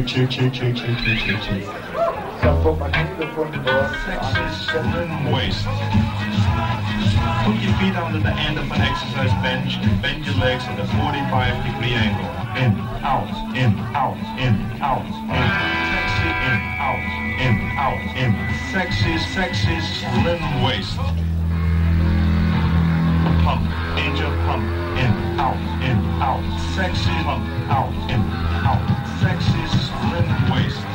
Slim waist. Put your feet under the end of an exercise bench and bend your legs at a 45-degree angle. In, out, in, out, in, out, in. Sexy, in, out, in, out, in. Sexy, sexy, slim waist. Pump, angel pump, in, out, sexy pump, out, in, out, sexy, slim waist.